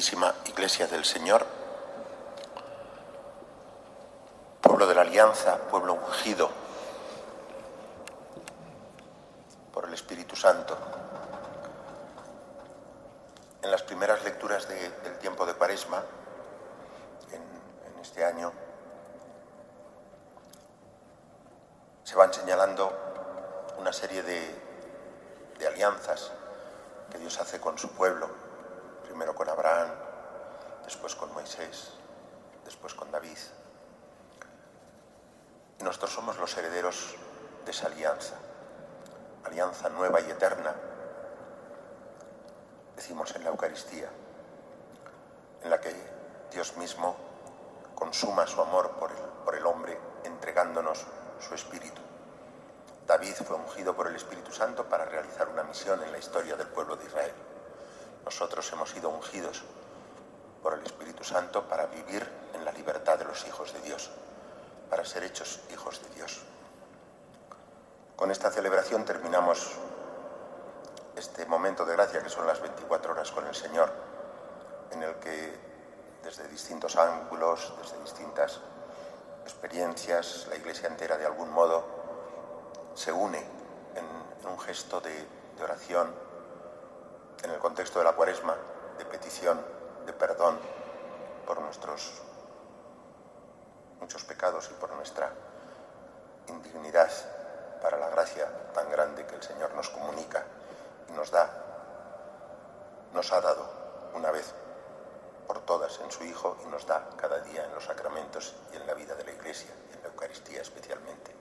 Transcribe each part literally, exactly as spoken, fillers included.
Santísima Iglesia del Señor, pueblo de la Alianza, pueblo ungido por el Espíritu Santo. En las primeras lecturas de, del tiempo de Cuaresma, en, en este año, se van señalando una serie de, de alianzas que Dios hace con su pueblo, primero con Abraham, después con Moisés, después con David. Y nosotros somos los herederos de esa alianza, alianza nueva y eterna, decimos en la Eucaristía, en la que Dios mismo consuma su amor por el, por el hombre, entregándonos su Espíritu. David fue ungido por el Espíritu Santo para realizar una misión en la historia del pueblo de Israel. Nosotros hemos sido ungidos por el Espíritu Santo para vivir en la libertad de los hijos de Dios, para ser hechos hijos de Dios. Con esta celebración terminamos este momento de gracia que son las veinticuatro horas con el Señor, en el que desde distintos ángulos, desde distintas experiencias, la Iglesia entera de algún modo se une en, en un gesto de, de oración, en el contexto de la Cuaresma, de petición, de perdón por nuestros muchos pecados y por nuestra indignidad, para la gracia tan grande que el Señor nos comunica y nos da, nos ha dado una vez por todas en su Hijo y nos da cada día en los sacramentos y en la vida de la Iglesia, y en la Eucaristía especialmente.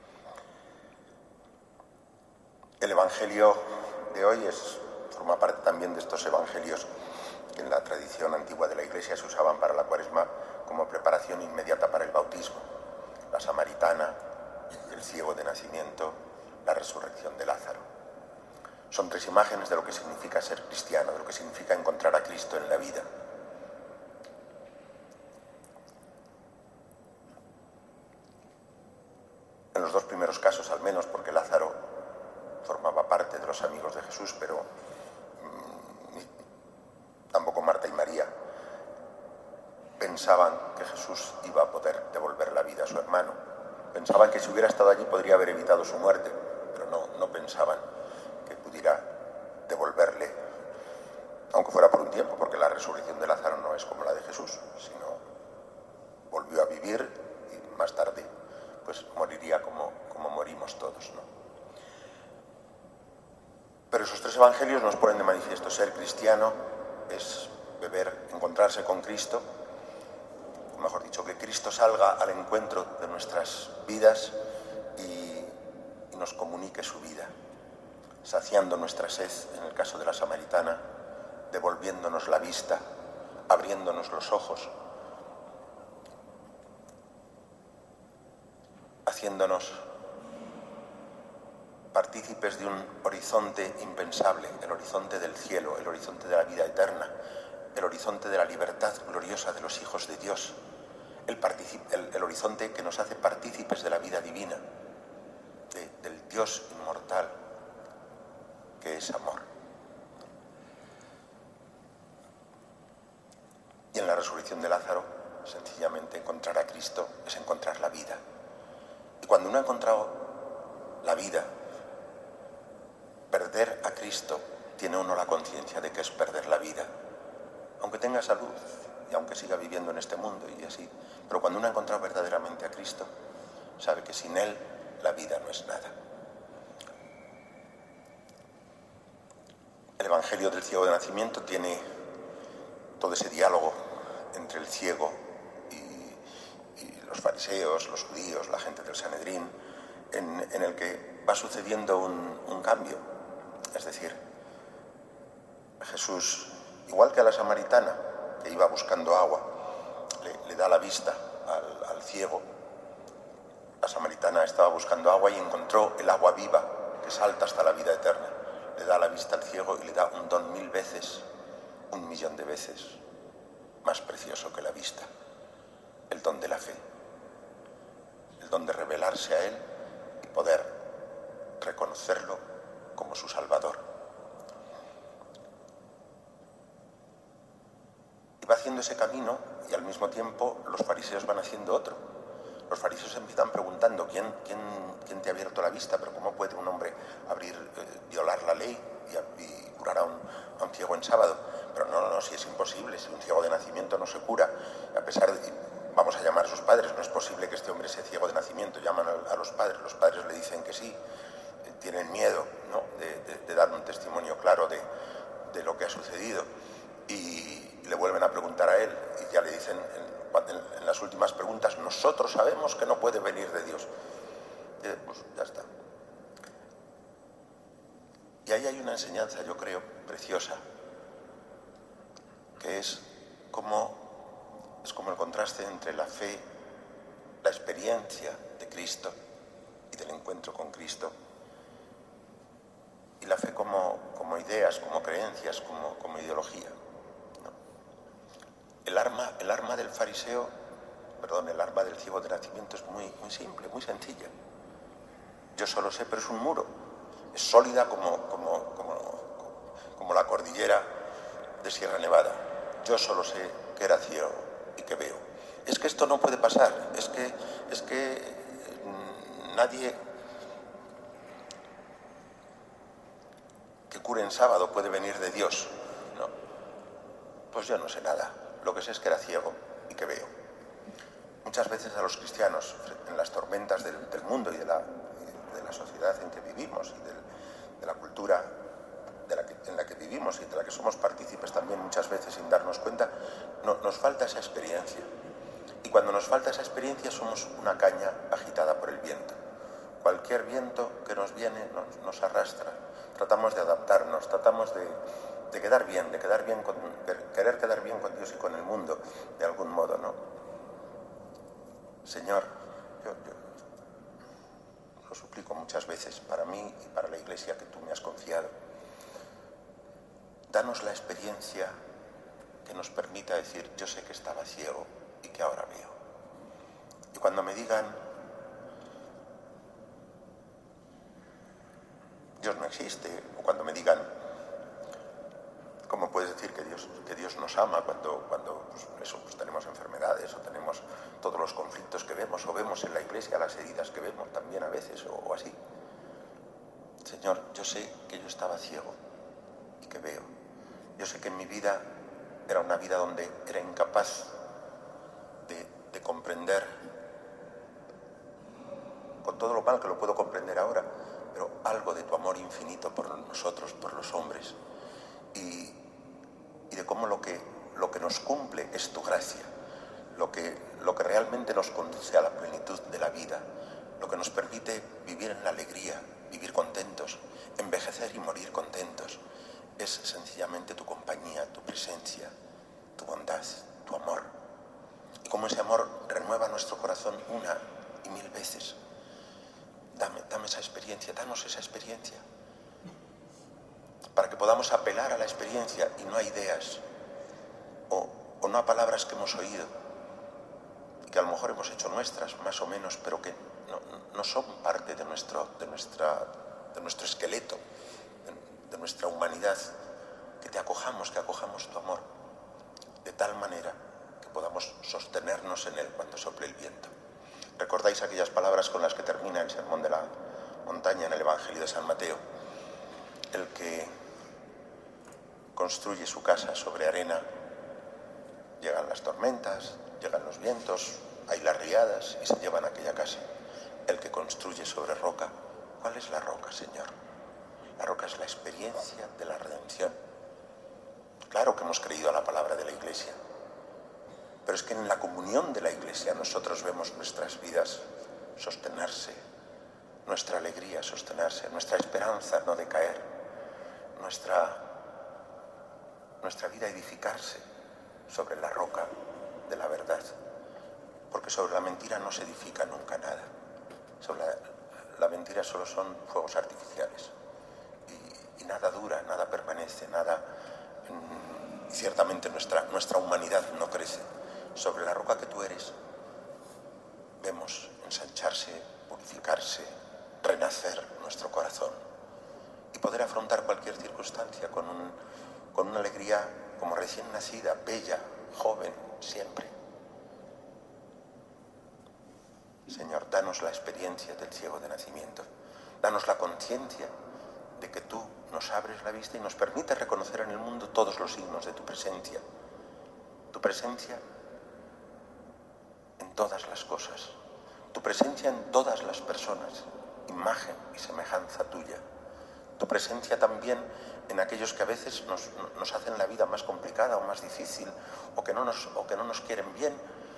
El Evangelio de hoy es, forma parte también de estos evangelios que en la tradición antigua de la Iglesia se usaban para la Cuaresma como preparación inmediata para el bautismo. La samaritana, el ciego de nacimiento, la resurrección de Lázaro. Son tres imágenes de lo que significa ser cristiano, de lo que significa encontrar a Cristo en la vida. En los dos primeros casos, al menos, porque Lázaro formaba parte de los amigos de Jesús, pero mmm, tampoco Marta y María pensaban que Jesús iba a poder devolver la vida a su hermano. Pensaban que si hubiera estado allí podría haber evitado su muerte, pero no, no pensaban que pudiera devolverle, aunque fuera por un tiempo, porque la resurrección de Lázaro no es como la de Jesús, sino volvió a vivir y más tarde pues moriría como, como morimos todos, ¿no? Pero esos tres evangelios nos ponen de manifiesto: ser cristiano es beber, encontrarse con Cristo, o mejor dicho, que Cristo salga al encuentro de nuestras vidas y, y nos comunique su vida, saciando nuestra sed, en el caso de la samaritana, devolviéndonos la vista, abriéndonos los ojos, haciéndonos partícipes de un horizonte impensable, el horizonte del cielo, el horizonte de la vida eterna, el horizonte de la libertad gloriosa de los hijos de Dios, el, el, el horizonte que nos hace partícipes de la vida divina, de, del Dios inmortal, que es amor. Y en la resurrección de Lázaro, sencillamente encontrar a Cristo es encontrar la vida. Y cuando uno ha encontrado la vida, perder a Cristo, tiene uno la conciencia de que es perder la vida, aunque tenga salud y aunque siga viviendo en este mundo y así. Pero cuando uno ha encontrado verdaderamente a Cristo, sabe que sin Él la vida no es nada. El Evangelio del ciego de nacimiento tiene todo ese diálogo entre el ciego y, y los fariseos, los judíos, la gente del Sanedrín, en, en el que va sucediendo un, un cambio. Es decir, Jesús, igual que a la samaritana, que iba buscando agua, le, le da la vista al, al ciego. La samaritana estaba buscando agua y encontró el agua viva que salta hasta la vida eterna. Le da la vista al ciego y le da un don mil veces, un millón de veces más precioso que la vista, el don de la fe, el don de revelarse a Él y poder reconocerlo como su Salvador. Y va haciendo ese camino y al mismo tiempo los fariseos van haciendo otro. Los fariseos empiezan preguntando, ¿quién, quién, quién te ha abierto la vista? Pero ¿cómo puede un hombre abrir, eh, violar la ley y, y curar a un, a un ciego en sábado? Pero no, no, si es imposible, si un ciego de nacimiento no se cura, a pesar de, vamos a llamar a sus padres, no es posible que este hombre sea ciego de nacimiento, llaman a, a los padres, los padres le dicen que sí, eh, tienen miedo, ¿no?, de, de, de dar un testimonio claro de, de lo que ha sucedido, y le vuelven a preguntar a él, y ya le dicen en, en, en las últimas preguntas, nosotros sabemos que no puede venir de Dios. Y, pues ya está. Y ahí hay una enseñanza, yo creo, preciosa, que es como, es como el contraste entre la fe, la experiencia de Cristo y del encuentro con Cristo, y la fe como, como ideas, como creencias, como, como ideología, ¿no? El arma, el arma del fariseo, perdón, el arma del ciego de nacimiento es muy, muy simple, muy sencilla. Yo solo sé, pero es un muro, es sólida como, como, como, como la cordillera de Sierra Nevada. Yo solo sé que era ciego y que veo. Es que esto no puede pasar, es que, es que nadie que cure en sábado puede venir de Dios. No, pues yo no sé nada, lo que sé es que era ciego y que veo. Muchas veces a los cristianos, en las tormentas del, del mundo y de la, de la sociedad en que vivimos y del, de la cultura de la que, en la que vivimos y de la que somos partícipes también muchas veces sin darnos cuenta, no, nos falta esa experiencia. Y cuando nos falta esa experiencia somos una caña agitada por el viento. Cualquier viento que nos viene nos, nos arrastra. Tratamos de adaptarnos, tratamos de, de quedar bien, de quedar bien con, de querer quedar bien con Dios y con el mundo, de algún modo, ¿no? Señor, yo, yo lo suplico muchas veces para mí y para la Iglesia que tú me has confiado. Danos la experiencia que nos permita decir, yo sé que estaba ciego y que ahora veo. Y cuando me digan, Dios no existe, o cuando me digan, ¿cómo puedes decir que Dios, que Dios nos ama cuando, cuando pues, eso, pues, tenemos enfermedades o tenemos todos los conflictos que vemos, o vemos en la Iglesia las heridas que vemos también a veces, o, o así? Señor, yo sé que yo estaba ciego y que veo. Yo sé que en mi vida era una vida donde era incapaz de, de comprender, con todo lo mal que lo puedo comprender ahora, pero algo de tu amor infinito por nosotros, por los hombres, y, y de cómo lo que, lo que nos cumple es tu gracia, lo que, lo que realmente nos conduce a la plenitud de la vida, lo que nos permite vivir en la alegría, vivir contentos, envejecer y morir contentos, es sencillamente tu compañía, tu presencia, tu bondad, tu amor. Y cómo ese amor renueva nuestro corazón una y mil veces. Dame, dame esa experiencia, danos esa experiencia, para que podamos apelar a la experiencia y no a ideas, o, o no a palabras que hemos oído, y que a lo mejor hemos hecho nuestras, más o menos, pero que no, no son parte de nuestro, de nuestra, de nuestro esqueleto, de, de nuestra humanidad, que te acojamos, que acojamos tu amor, de tal manera que podamos sostenernos en él cuando sople el viento. ¿Recordáis aquellas palabras con las que termina el sermón de la montaña en el Evangelio de San Mateo? El que construye su casa sobre arena, llegan las tormentas, llegan los vientos, hay las riadas y se llevan aquella casa. El que construye sobre roca, ¿cuál es la roca, Señor? La roca es la experiencia de la redención. Claro que hemos creído a la palabra de la Iglesia, pero es que en la comunión de la Iglesia nosotros vemos nuestras vidas sostenerse, nuestra alegría sostenerse, nuestra esperanza no decaer, nuestra, nuestra vida edificarse sobre la roca de la verdad, porque sobre la mentira no se edifica nunca nada. Sobre la, la mentira solo son fuegos artificiales y, y nada dura, nada permanece, nada, mmm, ciertamente nuestra, nuestra humanidad no crece. Sobre la roca que tú eres, vemos ensancharse, purificarse, renacer nuestro corazón y poder afrontar cualquier circunstancia con, un, con una alegría como recién nacida, bella, joven, siempre. Señor, danos la experiencia del ciego de nacimiento. Danos la conciencia de que tú nos abres la vista y nos permites reconocer en el mundo todos los signos de tu presencia. Tu presencia en todas las cosas. Tu presencia en todas las personas. Imagen y semejanza tuya. Tu presencia también en aquellos que a veces nos, nos hacen la vida más complicada o más difícil o que no nos, o que no nos quieren bien.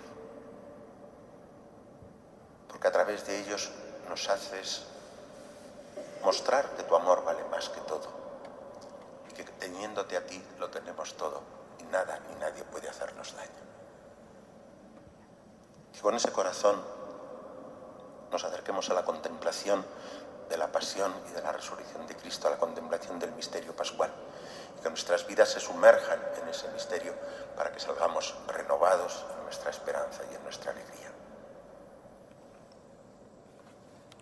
Porque a través de ellos nos haces mostrar que tu amor vale más que todo y que teniéndote a ti lo tenemos todo y nada ni nadie puede hacernos daño. Que con ese corazón nos acerquemos a la contemplación de la pasión y de la resurrección de Cristo, a la contemplación del misterio pascual, y que nuestras vidas se sumerjan en ese misterio para que salgamos renovados en nuestra esperanza y en nuestra alegría.